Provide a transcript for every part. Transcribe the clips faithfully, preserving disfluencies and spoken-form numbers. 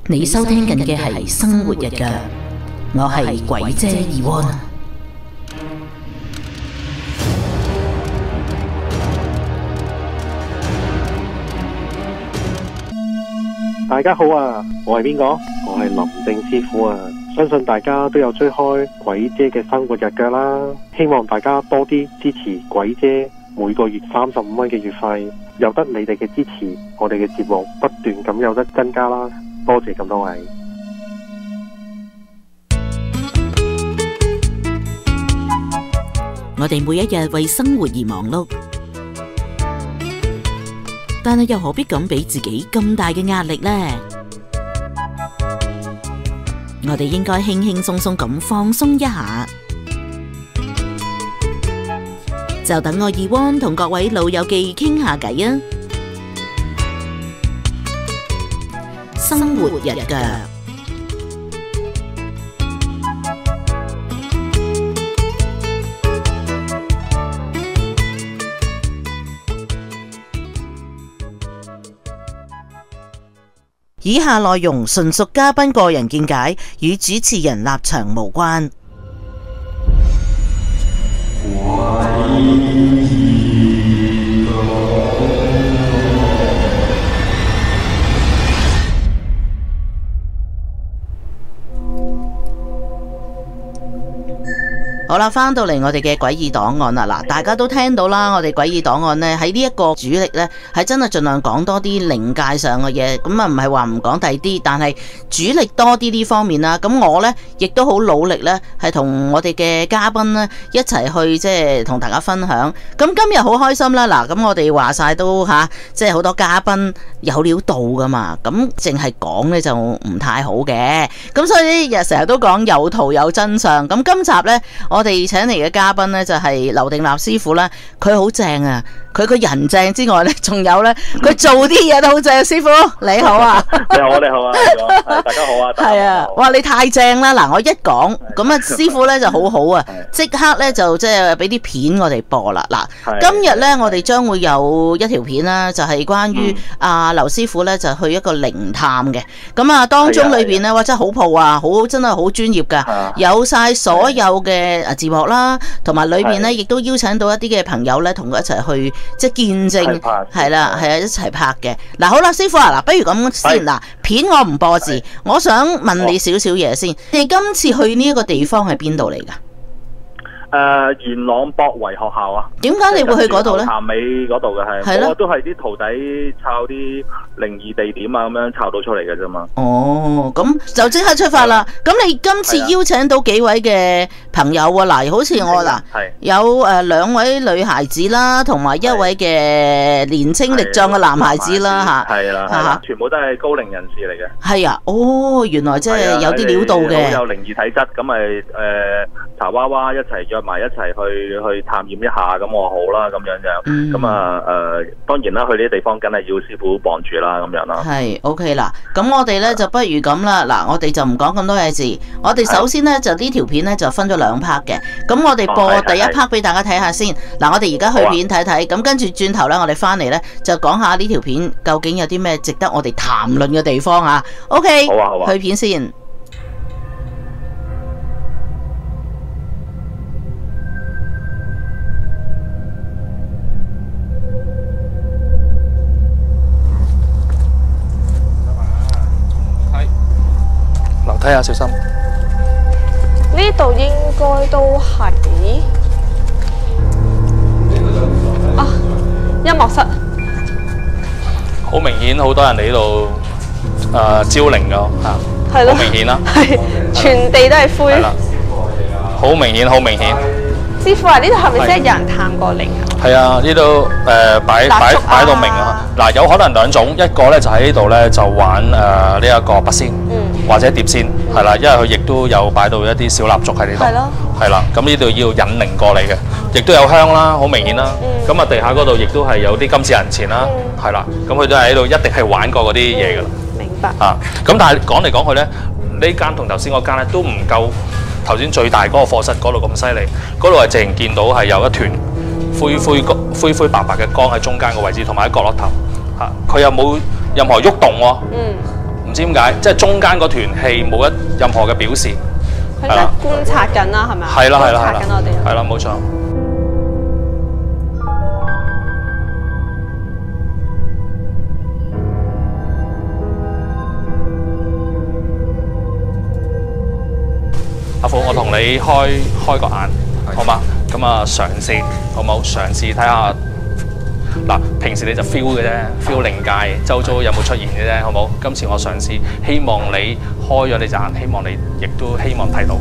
你收聽緊嘅係生活日腳，我係鬼姐二鍋。 大家好啊，我係邊個？我係林正師傅啊！相信大家都有追開鬼姐嘅生活日腳啦，希望大家多啲支持鬼姐，每個月三十五蚊嘅月費，有得你哋嘅支持，我哋嘅節目不斷咁有得增加啦，多謝咁多位。 我哋每一日為生活而忙碌，但係又何必咁俾自己咁大嘅壓力呢？我哋應該輕輕鬆鬆咁放鬆一下，就等我二汪同各位老友記傾下偈啊！生活日腳。以下內容純屬嘉賓個人見解，與主持人立場無關。好啦，翻到嚟我哋嘅詭異檔案啦，嗱，大家都聽到啦，我哋詭異檔案呢，喺呢一個主力呢，係真係盡量講多啲靈界上嘅嘢，咁啊唔係話唔講第啲，但係主力多啲呢方面啦。咁我呢，亦都好努力呢，係同我哋嘅嘉賓呢一齊去即係同大家分享。咁今日好開心啦，嗱，咁我哋話晒都吓，即係好多嘉賓有料到噶嘛，咁淨係講呢就唔太好嘅，咁所以呢日成日都講有圖有真相。咁今集呢，我哋請嚟嘅嘉賓呢，就係劉定立師傅啦，佢好正啊！佢個人正之外呢，仲有呢，佢做啲嘢都好正。師傅你好啊！ 你好，你好啊！係大家好啊！ 係啊！哇，你太正啦！嗱，我一講咁啊，師傅呢就好好啊，即刻呢就即係俾啲片我哋播啦。嗱，今日呢，我哋將會有一條片啦，就係關於阿劉師傅呢就去一個靈探嘅。咁啊，當中裏邊呢，哇，真係好鋪啊，好真係好專業噶，有晒所有嘅誒字幕啦，同埋裏邊呢亦都邀請到一啲嘅朋友呢，同佢一齊去。即係見證係啦，係啊，一齊拍嘅。嗱，好啦，師傅啊，嗱，不如咁先嗱，片我唔播字，我想問你少少嘢先。你今次去呢一個地方係邊度嚟㗎？ 誒、呃，元朗博維學校啊。點解你會去嗰度咧？ 潭尾嗰度嘅係，係咯，都係啲徒弟抄啲靈異地點啊，咁樣抄到出嚟嘅啫嘛。哦，咁就即刻出發啦。咁你今次邀請到幾位嘅朋友啊？嗱，好似我嗱，有誒兩位女孩子啦，同埋一位嘅年青力壯嘅男孩子啦，吓。係啦，吓，全部都係高齡人士嚟嘅。係啊，哦，原來即係有啲料到嘅。好有靈異體質，咁咪誒茶娃娃一齊約埋一齊去去探驗一下，咁我好啦，咁樣就咁啊誒，當然啦，去呢啲地方梗係要師傅傍住啦，咁樣啦。係 OK 啦，咁我哋咧就不如咁啦，嗱，我哋就唔講咁多嘢字，我哋首先咧就呢條片咧就分咗兩 part 嘅，咁我哋播第一 part 俾大家睇下先。嗱，我哋而家去片睇睇，咁跟住轉頭咧，我哋翻嚟咧就講下呢條片究竟有啲咩值得我哋談論嘅地方啊。OK，好啊好啊，去片先。 睇下，小心。 呢度應該都係啊，音樂室。 好明顯，好多人嚟呢度誒招靈噶嚇，係咯，好明顯啦，係全地都係灰。係啦， 好明顯，好明顯。 師傅啊，呢度係咪真係有人探過靈啊？ 係啊，呢度誒擺擺擺到明啊！嗱，有可能兩種，一個咧就喺呢度咧就玩誒呢一個筆仙，或者碟仙，係啦，因為佢亦都有擺到一啲小蠟燭喺呢度，係咯，係啦，咁呢度要引靈過嚟嘅，亦都有香啦，好明顯啦。咁啊，地下嗰度亦都係有啲金紙銀錢啦，係啦，咁佢都係喺度，一定係玩過嗰啲嘢噶啦。明白。啊，咁但係講嚟講去咧，呢間同頭先嗰間咧都唔夠頭先最大嗰個課室嗰度咁犀利，嗰度係淨見到係有一團灰灰灰灰白白嘅光喺中間個位置，同埋喺角落頭嚇，佢又冇任何喐動喎， 唔知點解，即係中間嗰團氣冇一任何嘅表示。 佢即係觀察緊啦，係咪啊？ 係啦係啦係啦， 觀察緊我哋。 係啦，冇錯。阿虎，我同你開開個眼，好嗎？咁啊，嘗試好冇？嘗試睇下。嗱，平時你就 feel 嘅啫 ，feel 靈界周遭有冇出現嘅啫，好冇？今次我嘗試，希望你開咗你隻眼，希望你亦都希望睇到。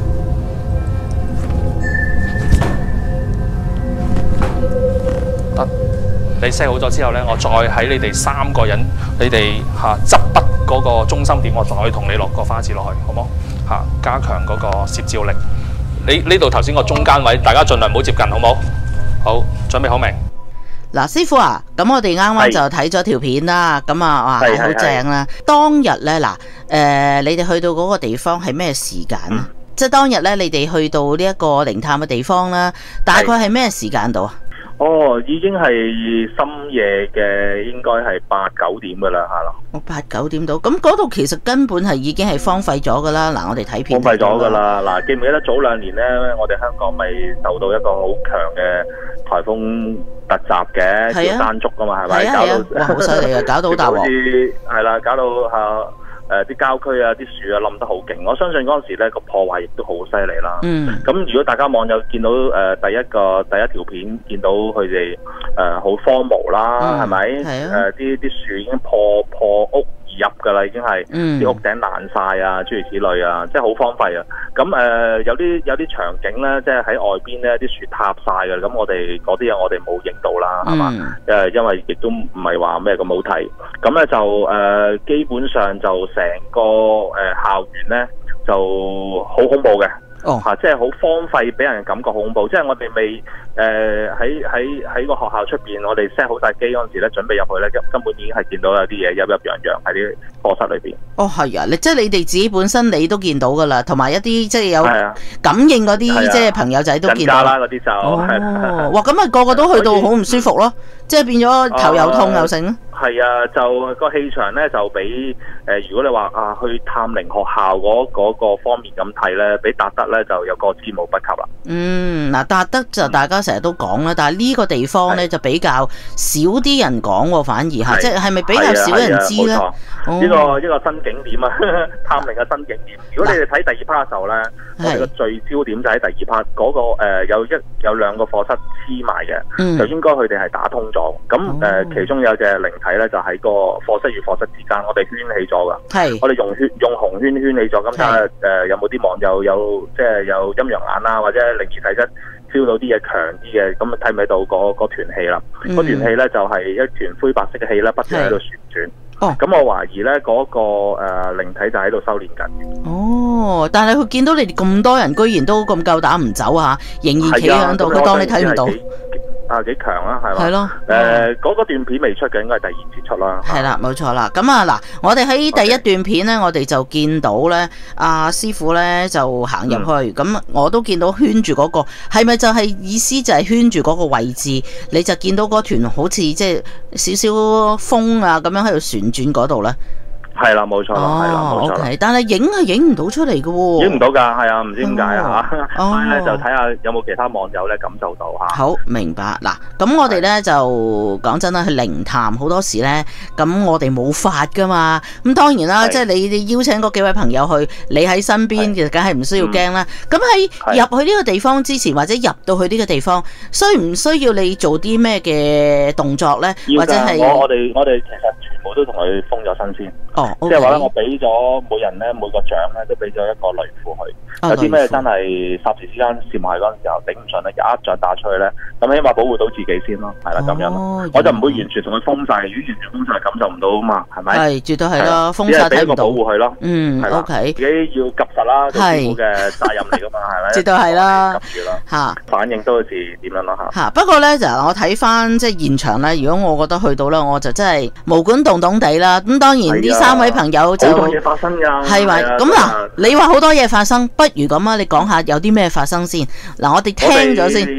得，你 set 好咗之後咧，我再喺你哋三個人，你哋嚇執筆嗰個中心點，我再同你落個花字落去，好冇？嚇，加強嗰個攝照力。你呢度頭先個中間位，大家盡量唔好接近，好冇？好，準備好未？ 嗱，師傅啊，咁我哋啱啱就睇咗條片啦，咁啊，哇，好正啦！當日咧，嗱，誒，你哋去到嗰個地方係咩時間啊？嗯、即係當日咧，你哋去到呢一個靈探嘅地方啦，大概係咩時間度啊？ 哦，已經係深夜嘅，應該係八九點噶啦，係咯。 我八九點到，咁嗰度其實根本係已經係荒廢咗噶啦。嗱，我哋睇片荒廢咗噶啦。嗱，記唔記得早兩年咧，我哋香港咪受到一個好強嘅颱風突襲嘅，叫山竹噶嘛，係咪？ 係啊係啊，哇，好犀利啊，搞到好大鑊。 好似係啦，搞到嚇。誒啲郊區啊，啲樹啊冧得好勁，我相信嗰陣時咧個破壞亦都好犀利啦。嗯，咁如果大家網友見到誒、呃、第一個第一條片，見到佢哋誒好荒蕪啦，係咪？係啊。誒啲啲樹已經破破屋而入㗎啦，已經係啲、嗯、屋頂爛晒啊，諸如此類啊，即係好荒廢啊。咁誒、呃、有啲有啲場景咧，即係喺外邊咧啲樹塌晒㗎，咁我哋嗰啲嘢我哋冇影到啦，係嘛？誒、嗯，因為亦都唔係話咩咁好睇。咁咧就誒、呃、基本上就成個誒、呃、校園咧就好恐怖嘅，嚇、oh. 啊，即係好荒廢，俾人嘅感覺好恐怖。即係我哋未誒喺喺喺個學校出邊，我哋 set 好晒機嗰陣時咧，準備入去咧，根根本已經係見到有啲嘢陰陰陽陽喺啲課室裏邊。哦，係啊，你即係你哋自己本身你都見到㗎啦，同埋一啲即係有感應嗰啲、啊、即係朋友仔都見到啦，嗰啲就哦， 啊、哇，咁啊個個都去到好唔舒服咯，即係變咗頭又痛又剩咯。 係啊，就個氣場咧就比誒、呃，如果你話啊去探靈學校嗰嗰、那個方面咁睇咧，比達德咧就有個之無不及啦。嗯，嗱，達德就大家成日都講啦，但係呢個地方咧就比較少啲人講喎，反而係即係係咪比較少人知咧？呢、哦這個一個新景點啊，探靈嘅新景點。如果你哋睇第二 part 嘅時候咧，我哋個聚焦點就喺第二 part 嗰個誒、呃、有一有兩個課室黐埋嘅，嗯、就應該佢哋係打通咗。咁誒、呃、其中有隻靈體咧就喺個課室與課室之間，我哋圈起咗噶。係，我哋用圈用紅圈圈起咗。咁睇下誒有冇啲網友有即係有陰陽眼啊，或者靈異體質 feel 到啲嘢強啲嘅，咁睇唔睇到嗰嗰團氣啦？嗰團氣咧就係一團灰白色嘅氣咧，不斷喺度旋轉。哦，咁我懷疑咧嗰個誒靈體就喺度修煉緊。哦，但係佢見到你哋咁多人，居然都咁夠膽唔走啊，仍然企喺度，佢當你睇唔到。啊，幾強啊，係嘛？係咯，誒、呃，嗰、那個段片未出嘅，應該係第二節出啦。係啦，冇錯啦。咁啊，嗱，我哋喺第一段片咧，Okay. 我哋就見到咧，阿、啊、師傅咧就行入去，咁、嗯、我都見到圈住嗰、那個，係咪就係意思就係圈住嗰個位置，你就見到嗰團好似即係少少風啊咁樣喺度旋轉嗰度咧？係啦，冇錯啦，係啦，冇錯。OK，但係影係影唔到出嚟嘅喎，影唔到㗎，係啊，唔知點解啊嚇。所以咧就睇下有冇其他網友咧感受到嚇。好明白嗱，咁我哋咧就講真啦，去靈探好多時咧，咁我哋冇法㗎嘛。咁當然啦，即係你哋邀請嗰幾位朋友去，你喺身邊，其實梗係唔需要驚啦。咁喺入去呢個地方之前，或者入到去呢個地方，需唔需要你做啲咩嘅動作咧？或者係我我哋我哋其實全部都同佢封咗身先。哦，即係話咧，我俾咗每人咧每個獎咧都俾咗一個雷符佢。有啲咩真係霎時之間閃埋嗰陣時候頂唔順咧，一掌打出去咧，咁起碼保護到自己先咯，係啦咁樣咯。我就唔會完全同佢封晒，如果完全封晒感受唔到啊嘛，係咪？係絕對係咯，封晒睇唔到。只係俾一個保護佢咯。嗯，係啦。自己要急實啦，師傅嘅責任嚟噶嘛，係咪？絕對係啦。急住啦。嚇，反應都好似點樣咯嚇。嚇，不過咧就我睇翻即係現場咧，如果我覺得去到咧，我就真係毛管動動地啦。咁當然呢三位朋友就好多嘢發生㗎。係咪？咁嗱，你話好多嘢發生，不如咁啊，你講下有啲咩發生先。嗱，我哋聽咗先。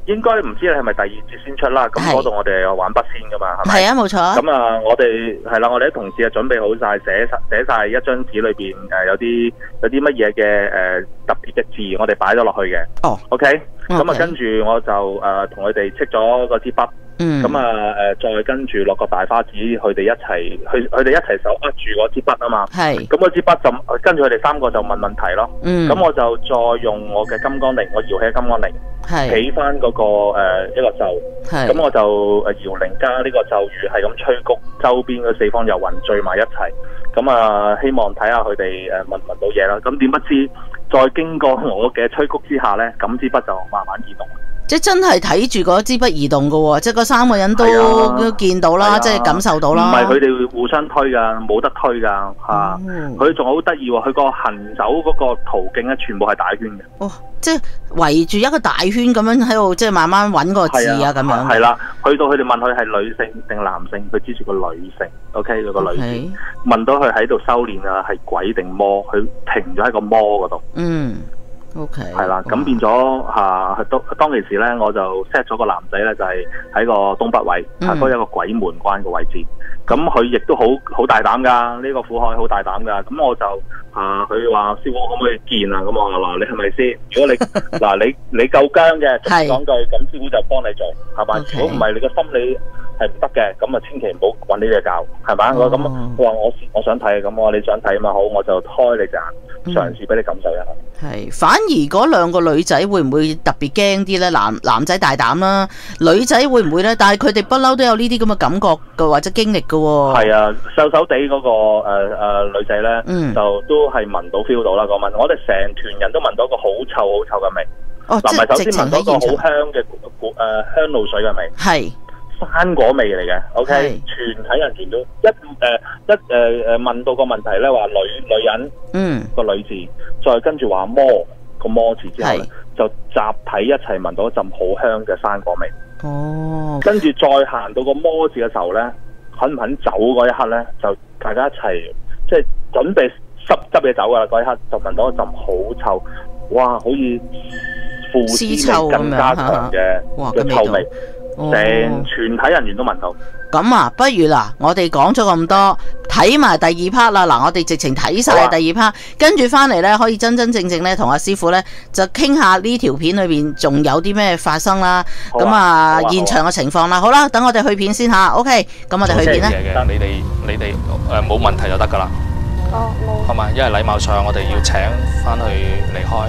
應該唔知你係咪第二節先出啦？咁嗰度我哋有玩筆仙噶嘛，係咪？ 係啊，冇錯。 咁啊，我哋係啦，我哋啲同事啊準備好晒，寫寫晒一張紙裏邊誒有啲有啲乜嘢嘅誒特別嘅字，我哋擺咗落去嘅。哦 ，OK。咁啊，跟住我就誒同佢哋戚咗個支筆。嗯，咁啊，誒，再跟住落個大花紙，佢哋一齊，佢佢哋一齊手握住嗰支筆啊嘛。係。咁嗰支筆就跟住佢哋三個就問問題咯。嗯。咁我就再用我嘅金剛鈴，我搖起金剛鈴，係起翻嗰個誒一個咒。係。咁我就誒搖鈴加呢個咒語，係咁吹谷，周邊嘅四方遊魂聚埋一齊。咁啊，希望睇下佢哋誒聞唔聞到嘢啦。咁點不知，再經過我嘅吹谷之下咧，咁支筆就慢慢移動。 即係真係睇住嗰支筆移動㗎喎，即係嗰三個人都、啊、都見到啦，即係感受到啦。 唔係佢哋會互相推㗎，冇得推㗎嚇。佢仲好得意喎，佢個行走嗰個途徑咧，全部係大圈嘅。哦， 即係圍住一個大圈咁樣喺度，即係慢慢揾個字啊咁樣。 係啦，去到佢哋問佢係女性定男性，佢指住個女性。OK， 佢個女性。Okay. 問到佢喺度修練啊，係鬼定魔？佢停咗喺個魔嗰度。嗯。 O K， 係啦，咁變咗嚇，當當其時咧，我就 set 咗個男仔咧，就係喺個東北位，嚇嗰一個鬼門關嘅位置。咁佢亦都好好大膽㗎，呢個苦海好大膽㗎。咁我就啊，佢話師傅可唔可以見啊？咁我話嗱，你係咪先？如果你嗱你你夠僵嘅，講句咁，師傅就幫你做，係嘛？如果唔係你個心理係唔得嘅，咁啊千祈唔好揾呢隻教，係嘛？我咁佢話我我想睇，咁我話你想睇啊嘛，好，我就開你隻眼，嘗試俾你感受一下。 係，反而嗰兩個女仔會唔會特別驚啲咧？男男仔大膽啦，女仔會唔會咧？但係佢哋不嬲都有呢啲咁嘅感覺嘅或者經歷嘅喎。係啊，瘦手地嗰個誒誒女仔咧，就都係聞到 feel 到啦。嗰晚我哋成團人都聞到一個好臭好臭嘅味。哦，嗱，唔係首先聞到個好香嘅誒香露水嘅味。係。生果味嚟嘅 ，OK， 全體人員都一誒、呃、一誒誒問到個問題咧，話女女人，嗯，個女字，再跟住話魔個魔字之後咧，就集體一齊聞到一陣好香嘅生果味。哦，跟住再行到個魔字嘅時候咧，肯唔肯走嗰一刻咧，就大家一齊即係準備執執嘢走噶啦，嗰一刻就聞到一陣好臭，哇，好似腐屍味更加強嘅嘅臭味。成全體人員都聞到。 咁啊，不如嗱，我哋講咗咁多，睇埋第二 part 啦。嗱，我哋直情睇晒第二 part，跟住翻嚟咧，可以真真正正咧同阿師傅咧就傾下呢條片裏邊仲有啲咩發生啦。咁啊，啊現場嘅情況啦。好啦，等我哋去片先吓。OK， 咁我哋去片啦。 你哋你哋誒冇問題就得噶啦。哦，冇。好嘛，因為禮貌上我哋要請翻去離開。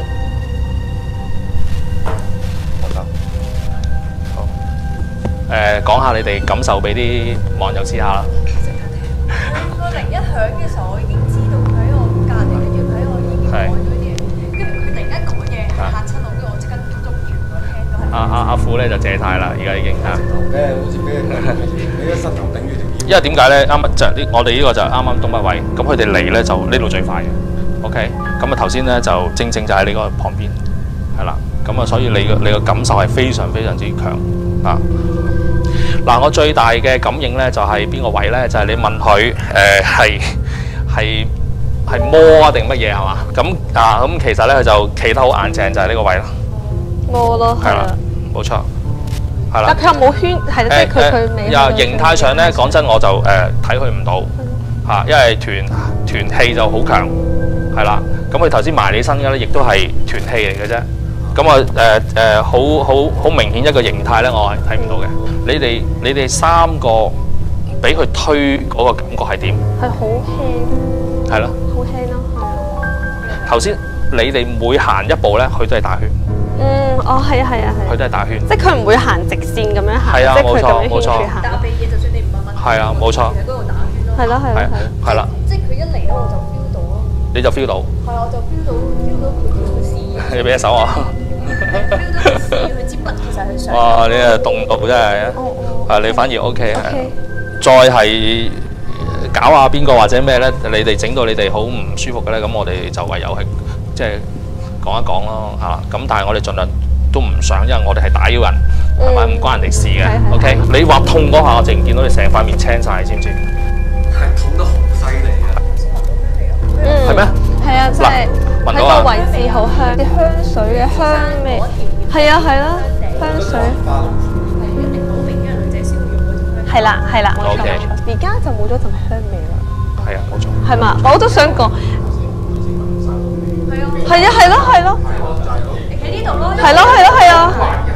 誒，講下你哋感受俾啲網友知下啦。 個鈴一響嘅時候，我已經知道佢喺我隔離，跟住佢喺我耳邊講咗啲嘢，跟住佢突然間講嘢嚇親我，跟住我即刻捉住我聽到係。阿阿阿虎咧就謝曬啦，而家已經嚇。誒，好似俾俾個膝頭頂住條腰。因為點解咧？啱啱就呢，我哋呢個就啱啱東北位，咁佢哋嚟咧就呢度最快嘅。OK，咁啊頭先咧就正正就喺你個旁邊，係啦。咁啊，所以你個你個感受係非常非常之強啊！嗱，我最大嘅感應咧就係邊個位咧？就係、是、你問佢誒係係係魔啊定乜嘢係嘛？咁啊咁其實咧佢就企得好硬淨，就係、是、呢個位咯。 魔咯，係啦， 冇錯，係啦。 但佢又冇圈，係即係佢佢未。 又形態上咧，講真我就誒睇佢唔到嚇，因為團團氣就好強，係啦。咁佢頭先埋你身嘅咧，亦都係團氣嚟嘅啫。咁啊誒誒好好好明顯一個形態咧，我係睇唔到嘅。你哋你哋三個俾佢推嗰個感覺係點？ 係好輕。係咯。好輕咯，係啊。 頭先你哋每行一步咧，佢都係打圈。 嗯，哦，係啊，係啊，係。 佢都係打圈。 即係佢唔會行直線咁樣行。 係啊，冇錯冇錯。 打鼻嘢，就算你唔問問題。 係啊，冇錯。 喺嗰度打圈咯。係咯，係咯，係。 係啦。 即係佢一嚟咧，我就 feel 到咯。 你就 feel 到？ 係啊，我就 feel 到 feel 到佢條屎。 你俾一手我。哇！你啊動到真係啊，係你反而 OK 係。再係搞下邊個或者咩咧？你哋整到你哋好唔舒服嘅咧，咁我哋就唯有係即係講一講咯嚇。咁但係我哋盡量都唔想，因為我哋係打擾人，係咪唔關人哋事嘅 ？OK， 你話痛嗰下，我淨見到你成塊面青晒，知唔知？係痛得好犀利嘅。嗯。係咩？ 係啊，即係喺個位置好香，啲香水嘅香味。係啊，係啦。 香水。係啦係啦，冇錯冇錯。而家就冇咗陣香味啦。 係啊，冇錯。 係嘛？我都想講。係啊係咯係咯。喺呢度咯。係咯係咯係啊。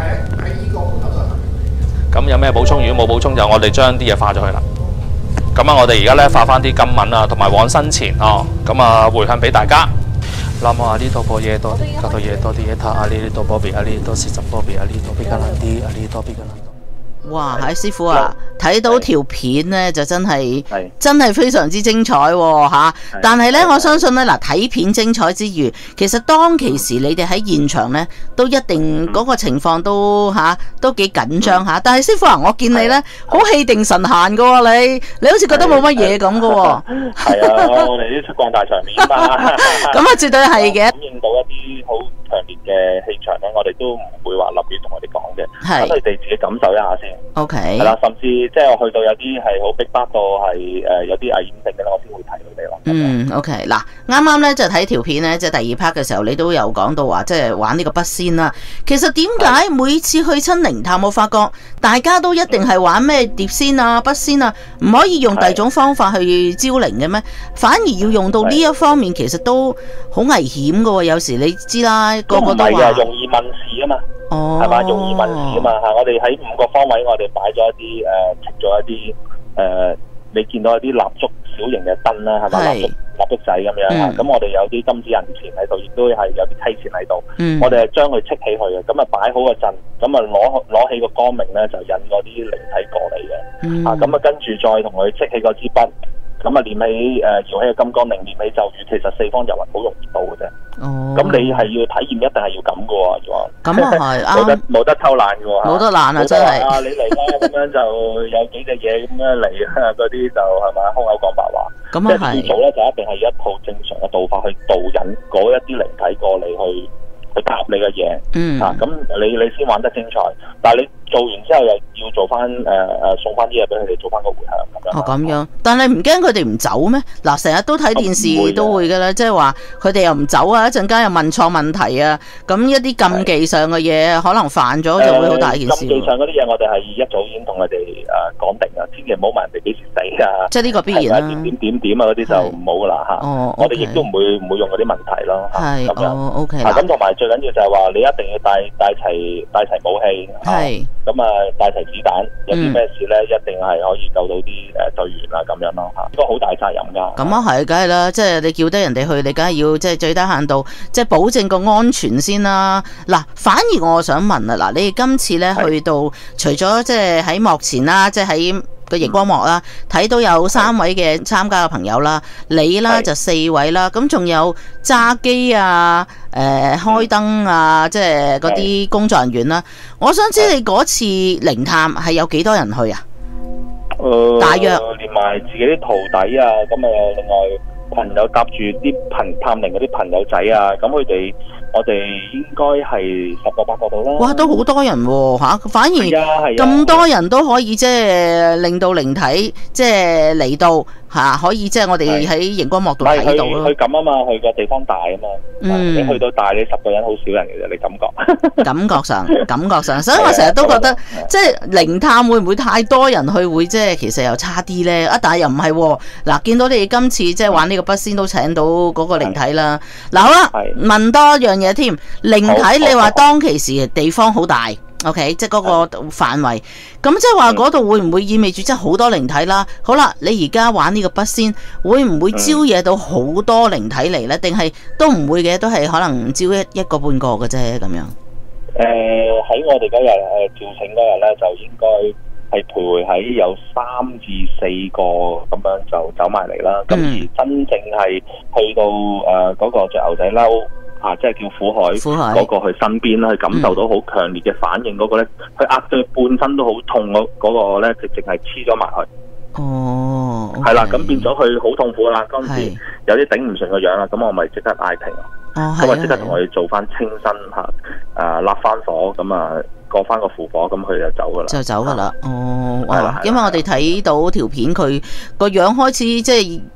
咁有咩補充？如果冇補充，就我哋將啲嘢化咗去啦。咁啊，我哋而家咧化翻啲金文啊，同埋往生前哦，咁啊回向俾大家。南無阿彌陀佛耶多，格多耶多啲耶他阿彌陀波比阿彌陀斯什波比阿彌陀比格蘭啲阿彌陀比格蘭。 哇！喺師傅啊，睇到條片咧就真係真係非常之精彩喎嚇！但係咧，我相信咧嗱，睇片精彩之餘，其實當其時你哋喺現場咧，都一定嗰個情況都嚇都幾緊張嚇。但係師傅啊，我見你咧好氣定神閒嘅喎，你你好似覺得冇乜嘢咁嘅喎。 係啊，我哋啲出慣大場面嘛。 咁啊，絕對係嘅。 感應到一啲好強烈嘅氣場咧，我哋都唔會話立亂同我哋講嘅， 係咁你哋自己感受一下先。 O K。 係啦，甚至即係我去到有啲係好逼迫到係誒有啲危險性嘅咧，我先會提佢哋咯。 嗯 ，O K。嗱，啱啱咧就睇條片咧，即係第二 part 嘅時候，你都有講到話，即係玩呢個筆仙啦。其實點解每次去親靈探，我發覺大家都一定係玩咩碟仙啊、筆仙啊，唔可以用第二種方法去招靈嘅咩？反而要用到呢一方面，其實都好危險噶喎。有時你知啦，個個都話容易問事啊嘛。 哦， 係嘛？容易問事啊嘛嚇！我哋喺五個方位，我哋擺咗一啲誒，設咗一啲誒，你見到一啲蠟燭小型嘅燈啦，係咪？蠟燭蠟燭仔咁樣嚇。咁我哋有啲金紙銀錢喺度，亦都係有啲溪錢喺度。我哋係將佢戚起去嘅，咁啊擺好個陣，咁啊攞攞起個光明咧，就引嗰啲靈體過嚟嘅。啊，咁啊跟住再同佢戚起嗰支筆。咁啊，念起誒搖起個金剛鈴，念起咒語，其實四方遊魂好容易到嘅啫。哦。咁你係要體驗，一定係要咁嘅喎，要話。咁啊係啱。冇得冇得偷懶嘅喎。冇得懶啊！真係。啊，你嚟啦，咁樣就有幾隻嘢咁樣嚟啊，嗰啲就係咪空口講白話？咁啊係。即係做咧，就一定係一套正常嘅道法去導引嗰一啲靈體過嚟去去答你嘅嘢。嗯。啊，咁你你先玩得精彩，但係你做完之後又要做翻誒誒送翻啲嘢俾佢哋做翻個回響咁樣。哦，咁樣，但係唔驚佢哋唔走咩？嗱，成日都睇電視都會㗎啦，即係話佢哋又唔走啊，一陣間又問錯問題啊，咁一啲禁忌上嘅嘢可能犯咗就會好大件事。禁忌上嗰啲嘢我哋係一早已經同佢哋誒講定啊，千祈唔好問人哋幾時死啊。即係呢個必然啦。點點點點啊嗰啲就唔好㗎啦嚇。哦，我哋亦都唔會唔會用嗰啲問題咯。係。哦 ，OK。咁同埋最緊要就係話你一定要帶帶齊帶齊武器。係。咁啊，帶齊子彈，有啲咩事咧，一定係可以救到啲誒隊員啊，咁樣咯嚇，應該好大責任㗎。咁啊係，梗係啦，即係你叫得人哋去，你梗係要即係最低限度，即係保證個安全先啦。嗱，反而我想問啊，嗱，你哋今次咧去到，除咗即係喺幕前啦，即係喺個熒光幕啦，睇到有三位嘅參加嘅朋友啦，你啦就四位啦，咁仲有揸機啊、誒、呃、開燈啊，即係嗰啲工作人員啦。我想知你嗰次靈探係有幾多人去啊？誒、呃，大約連埋自己啲徒弟啊，咁啊另外朋友搭住啲朋探靈嗰啲朋友仔啊，咁佢哋。我哋應該係十個八個度啦。哇，都好多人喎、啊、反而咁多人都可以即係令到靈體即係嚟到嚇，可以即係我哋喺熒光幕度睇到咯。佢咁啊嘛，佢個地方大啊嘛。嗯。你去到大，你十個人好少人嘅啫，你感覺。感覺上，感覺上，所以我成日都覺得即係靈探會唔會太多人去，會即係其實又差啲咧？啊，但係又唔係喎。嗱，見到你哋今次即係玩呢個筆仙都請到嗰個靈體啦。嗱，好啦，問多一樣嘢添，靈體你話當其時地方好大 ，OK， 即係嗰個範圍，咁即係話嗰度會唔會意味住即係好多靈體啦？好啦，你而家玩呢個筆仙，會唔會招惹到好多靈體嚟呢？定係都唔會嘅，都係可能招一一個半個嘅啫咁樣。誒、呃，喺我哋嗰日誒召請嗰日咧，就應該係徘徊喺有三至四個咁樣就走埋嚟啦。咁、嗯、而真正係去到誒嗰、呃那個着牛仔褸。啊！即係叫苦海嗰個去身邊去感受到好強烈嘅反應嗰個咧，佢壓到半身都好痛嗰嗰個咧，直直係黐咗埋去。哦，係啦，咁變咗佢好痛苦啦。當時有啲頂唔順個樣啦，咁我咪即刻嗌停。哦，咁啊即刻同佢做翻清身嚇，誒焫翻火，咁啊過翻個符火，咁佢就走噶啦。就走噶啦。哦，哇！因為我哋睇到條片，佢個樣開始即係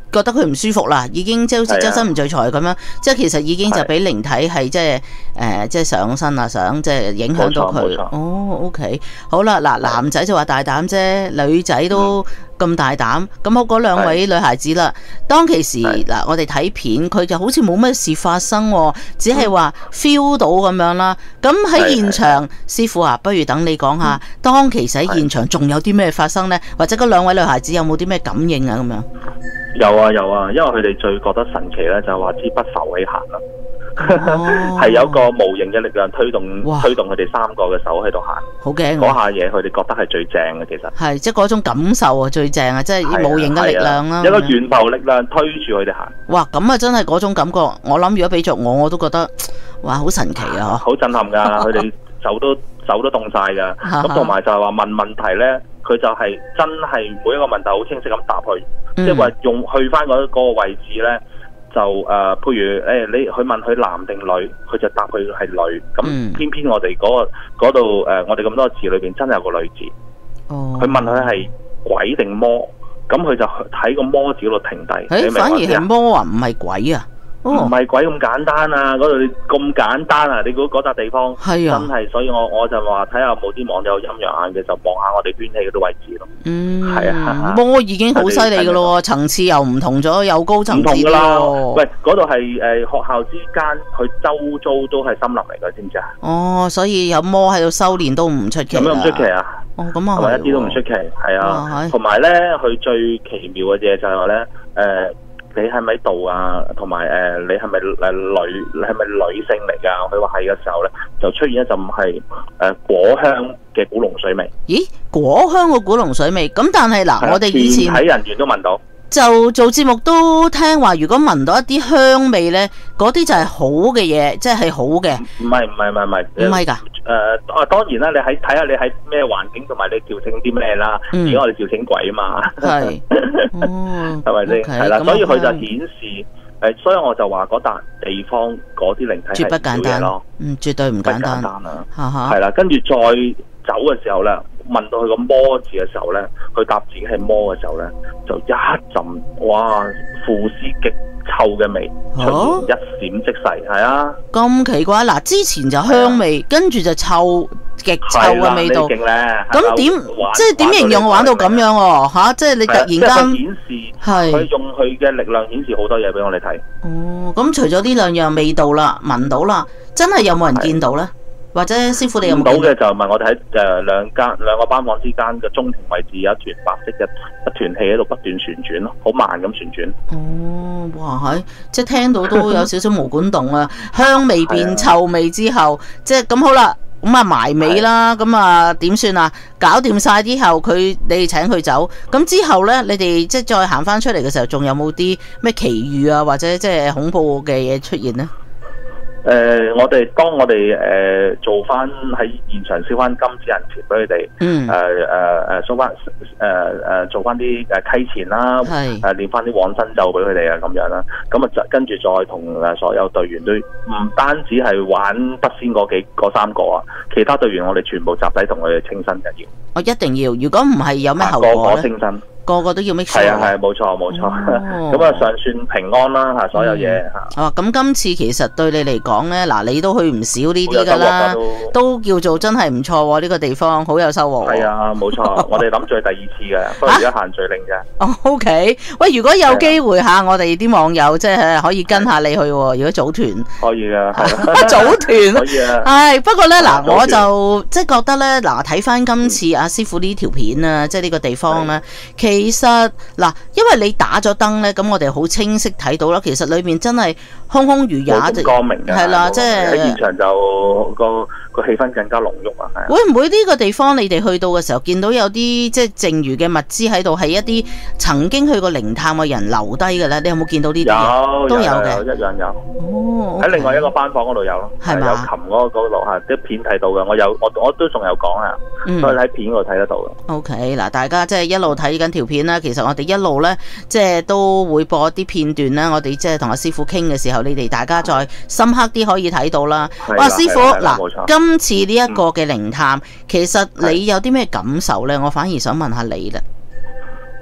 覺得佢唔舒服啦，已經即係好似周身唔聚財咁樣，即係其實已經就俾靈體係即係誒即係上身啦，想即係影響到佢。哦 ，OK， 好啦，嗱，男仔就話大膽啫，女仔都咁大膽，咁好嗰兩位女孩子啦。當其時嗱，我哋睇片，佢就好似冇乜事發生，只係話 feel 到咁樣啦。咁喺現場，師傅啊，不如等你講下，當其時喺現場仲有啲咩發生呢？或者嗰兩位女孩子有冇啲咩感應啊？咁樣？ 有啊有啊，因為佢哋最覺得神奇咧，就係話支筆浮起行啦，係、哦、有個無形嘅力量推動推動佢哋三個嘅手喺度行，好驚嗰下嘢，佢哋覺得係最正嘅，其實係即係嗰種感受啊，最正啊，即係無形嘅力量啦，一個源頭力量推住佢哋行。哇，咁啊真係嗰種感覺，我諗如果俾着我，我都覺得哇好神奇啊，好震撼噶，佢哋手都手都凍晒噶，咁同埋就係話問問題咧。佢就係真係每一個問題好清晰咁答佢，嗯、即係話用去翻嗰個位置咧，就誒、呃，譬如誒、欸、你去問佢男定女，佢就答佢係女。咁、嗯、偏偏我哋嗰、嗰個度誒、呃，我哋咁多字裏邊真係有個女字。哦，佢問佢係鬼定魔，咁佢就喺個魔字嗰度停低。誒、欸，反而係魔啊，唔係鬼啊。唔係、哦、鬼咁簡單啊！嗰度咁簡單啊！你估嗰笪地方係啊，真係，所以我我就話睇下有冇啲網友陰陽眼嘅，就望下我哋圈氣嗰啲位置咯。嗯，係啊，魔已經好犀利噶咯，層次又唔同咗，又高層次啦。喂，嗰度係誒學校之間，佢周遭都係森林嚟噶，知唔知啊？哦，所以有魔喺度修煉都唔出奇。有咩唔出奇啊？哦，咁啊，係一啲都唔出奇，係啊。同埋咧，佢最奇妙嘅嘢就係話咧，誒、呃。你係咪度啊？同埋誒，你係咪誒女？你係咪女性嚟㗎？佢話係嘅時候咧，就出現一陣係誒果香嘅古龍水味。咦？果香嘅古龍水味？咁但係嗱，我哋以前睇人員都聞到。就做節目都聽話，如果聞到一啲香味咧，嗰啲就係好嘅嘢，即係好嘅。唔係唔係唔係唔係，唔係㗎。誒啊，當然啦，你喺睇下你喺咩環境，同埋你叫醒啲咩啦。而家我哋叫醒鬼啊嘛。係。哦。係咪先？係啦，所以佢就顯示誒，所以我就話嗰笪地方嗰啲靈體係少嘢咯。嗯，絕對唔簡單。唔簡單啊！哈哈。係啦，跟住再走嘅時候咧。問到佢個魔字嘅時候咧，佢答自己係魔嘅時候咧，就一陣哇腐屍極臭嘅味出現，一閃即逝，係啊！咁奇怪嗱，之前就香味，跟住就臭極臭嘅味道。咁點即係點形容玩到咁樣喎？嚇！即係你突然間顯示係佢用佢嘅力量顯示好多嘢俾我哋睇。哦，咁除咗呢兩樣味道啦，聞到啦，真係有冇人見到咧？或者師傅你有冇見到嘅就問我哋喺誒兩間兩個班房之間嘅中庭位置有一團白色嘅一團氣喺度不斷旋轉咯，好慢咁旋轉。哦，哇係，即係聽到都有少少毛管動啊！香味變臭味之後，即係咁好啦，咁啊埋尾啦，咁啊點算啊？搞掂晒之後，佢你哋請佢走，咁之後咧，你哋即係再行翻出嚟嘅時候，仲有冇啲咩奇遇啊，或者即係恐怖嘅嘢出現呢？誒、呃，我哋當我哋誒、呃、做翻喺現場燒翻金紙人錢俾佢哋，嗯，誒誒誒燒翻誒誒做翻啲誒溪錢啦，係誒練翻啲往生咒俾佢哋啊，咁樣啦，咁啊跟住再同誒所有隊員都唔單止係玩筆仙嗰幾嗰三個啊，其他隊員我哋全部集體同佢哋清身嘅要，我一定要，如果唔係有咩後果咧？個個清身。個個都要 make sure。係啊係，冇錯冇錯。咁啊，尚算平安啦嚇，所有嘢嚇。哦，咁今次其實對你嚟講咧，嗱，你都去唔少呢啲㗎啦，都叫做真係唔錯喎，呢個地方好有收穫。係啊，冇錯，我哋諗住係第二次嘅，不過而家限聚令啫。哦 ，OK。喂，如果有機會嚇，我哋啲網友即係可以跟下你去喎，如果組團。可以啊，組團。可以啊。係，不過咧嗱，我就即係覺得咧嗱，睇翻今次阿師傅呢條片啊，即係呢個地方咧，其其實嗱，因為你打咗燈咧，咁我哋好清晰睇到啦。其實裏面真係空空如也，好光明嘅，係啦，即係喺現場就個個氣氛更加濃郁啊！係會唔會呢個地方你哋去到嘅時候，見到有啲即係剩餘嘅物資喺度，係一啲曾經去過靈探嘅人留低嘅咧？你有冇見到呢啲嘢？有，都有嘅，一樣有。哦，喺另外一個班房嗰度有咯，係有琴嗰嗰度嚇啲片睇到嘅。我有我我都仲有講啊，所以喺片嗰度睇得到嘅。OK，嗱，大家即係一路睇緊條片啦。其實我哋一路咧，即係都會播一啲片段啦。我哋即係同阿師傅傾嘅時候，你哋大家再深刻啲可以睇到啦。哇，師傅嗱，今次呢一個嘅靈探，其實你有啲咩感受咧？我反而想問下你啦。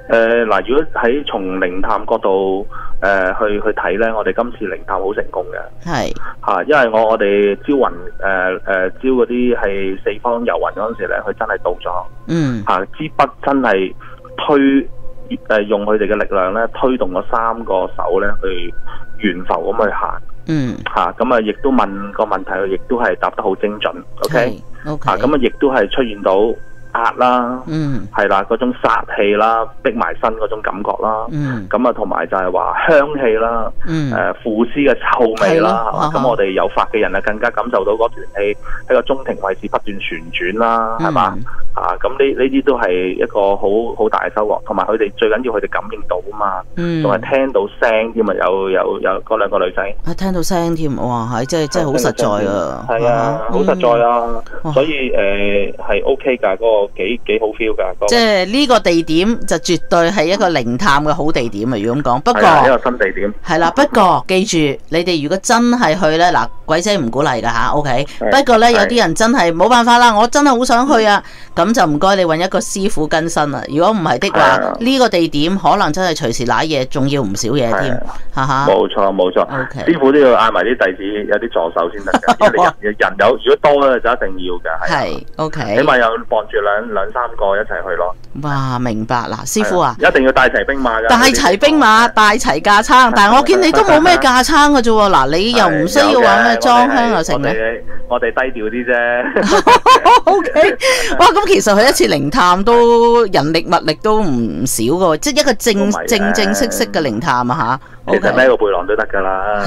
誒嗱，如果喺從靈探角度誒、呃、去去睇咧，我哋今次靈探好成功嘅。係嚇、啊，因為我我哋招魂誒誒招嗰啲係四方遊魂嗰陣時咧，佢真係到咗。嗯。嚇、啊，支筆真係推誒、呃、用佢哋嘅力量咧，推動咗三個手咧去懸浮咁去行。嗯。嚇，咁啊，亦都問個問題，佢亦都係答得好精準。OK。OK。嚇，咁啊，亦都係出現到壓啦，嗯，係啦，嗰種殺氣啦，逼埋身嗰種感覺啦，嗯，咁啊，同埋就係話香氣啦，嗯，誒腐屍嘅臭味啦，係嘛，咁我哋有法嘅人啊，更加感受到嗰團氣喺個中庭位置不斷旋轉啦，係嘛，啊，咁呢呢啲都係一個好好大嘅收穫，同埋佢哋最緊要佢哋感應到啊嘛，嗯，仲係聽到聲添啊，有有有嗰兩個女仔，啊，聽到聲添，哇，係真係真係好實在啊，係啊，好實在啊，所以誒係 OK 㗎嗰個。幾幾好 feel 噶，即係呢個地點就絕對係一個靈探嘅好地點啊！如果咁講，不過一個新地點係啦。不過記住，你哋如果真係去呢，嗱，鬼姐唔鼓勵噶吓 ，OK。不過呢，有啲人真係冇辦法啦，我真係好想去啊，咁就唔該你揾一個師傅跟身啦。如果唔係的話，呢個地點可能真係隨時瀨嘢，仲要唔少嘢添，吓吓。 冇錯冇錯，師傅都要嗌埋啲弟子，有啲助手先得嘅。人人有如果多咧就一定要嘅，係 OK。起碼有傍住兩兩三個一齊去咯。 哇，明白啦，師傅啊， 一定要帶齊兵馬噶。 帶齊兵馬，帶齊架撐，但係我見你都冇咩架撐嘅啫喎。嗱，你又唔需要話咩裝香又成咧。 我哋低調啲啫。 O K， 哇，咁其實佢一次靈探都人力物力都唔少嘅，即係一個正正正式式嘅靈探啊吓。 其實孭個背囊都得噶啦。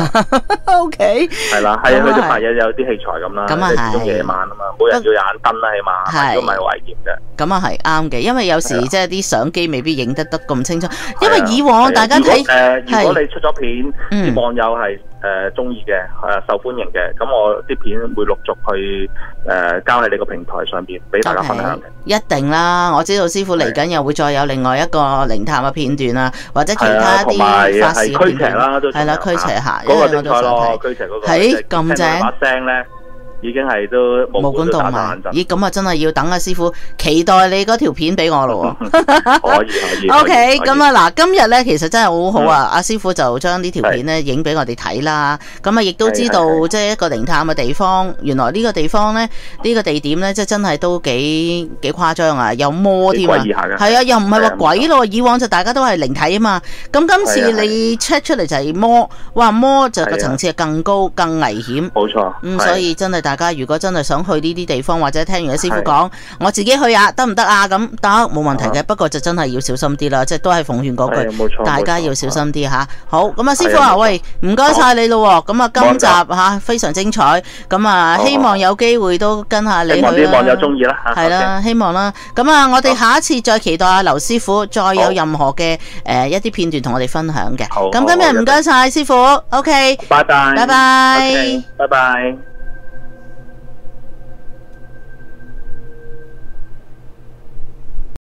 O K， 係啦，係啊，佢都排嘢有啲器材咁啦。咁啊係。夜晚啊嘛，每人要有眼燈啦，起碼都唔係危險嘅。咁啊係啱嘅，因為有時即係啲相機未必影得得咁清楚。因為以往大家睇誒，如果你出咗片，啲網友係誒中意嘅，誒受歡迎嘅，咁我啲片會陸續去誒交喺你個平台上邊俾大家分享嘅。一定啦，我知道師傅嚟緊又會再有另外一個靈探嘅片段啦，或者其他啲法事片段啦，係啦，驅邪下，因為我都想睇。驅邪嗰個，係咁正。 把聲咧。已經係都無管動漫，咦咁啊真係要等阿師傅期待你嗰條片俾我咯喎。 可以可以。 O K， 咁啊嗱，今日咧其實真係好好啊！阿師傅就將呢條片咧影俾我哋睇啦。咁啊亦都知道即係一個靈探嘅地方，原來呢個地方咧呢個地點咧即係真係都幾幾誇張啊！有魔添啊，係啊，又唔係話鬼咯。以往就大家都係靈體啊嘛。咁今次你 check 出嚟就係魔，哇魔就個層次係更高更危險。 冇錯。 咁所以真係大家如果真係想去呢啲地方，或者聽完阿師傅講，我自己去啊，得唔得啊？咁得，冇問題嘅。不過就真係要小心啲啦，即係都係奉勸嗰句，大家要小心啲吓。好，咁啊，師傅啊，喂，唔該晒你咯。咁啊，今集吓非常精彩。咁啊，希望有機會都跟下你去啦。 希望啲網友中意啦。 係啦，希望啦。咁啊，我哋下一次再期待阿劉師傅再有任何嘅誒一啲片段同我哋分享嘅。咁今日唔該晒師傅。OK， 拜拜， 拜拜， 拜拜。